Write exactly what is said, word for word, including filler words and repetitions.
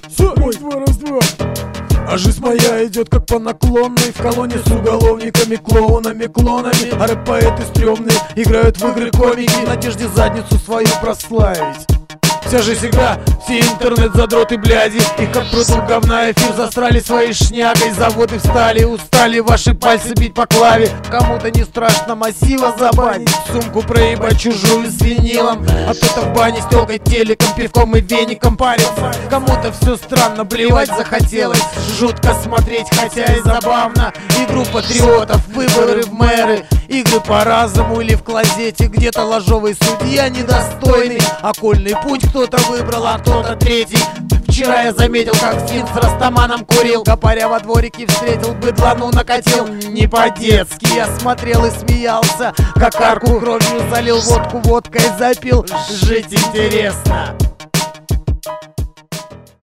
Все, раз-два, раз-два. А жизнь моя идет как по наклонной, в колонне с уголовниками, клоунами, клонами. А рэп-поэты стрёмные играют в игры комики в надежде задницу свою прославить. Вся жизнь игра, все интернет-задроты, бляди. Их как прутул говна, эфир засрали своей шнягой. Заводы встали, устали ваши пальцы бить по клаве. Кому-то не страшно массива забанить, сумку проебать чужую с винилом. А кто-то в бане с тёлкой, телеком, пивком и веником парится. Кому-то все странно, блевать захотелось, жутко смотреть, хотя и забавно. Игру патриотов, выборы в мэры, игры по разуму или в клозете. Где-то ложовый судья недостойный, окольный путь кто-то выбрал, а кто-то третий. Вчера я заметил, как скин с растаманом курил, копаря во дворике встретил, быдлану накатил. Не по-детски я смотрел и смеялся, как арку кровью залил, водку водкой запил. Жить интересно.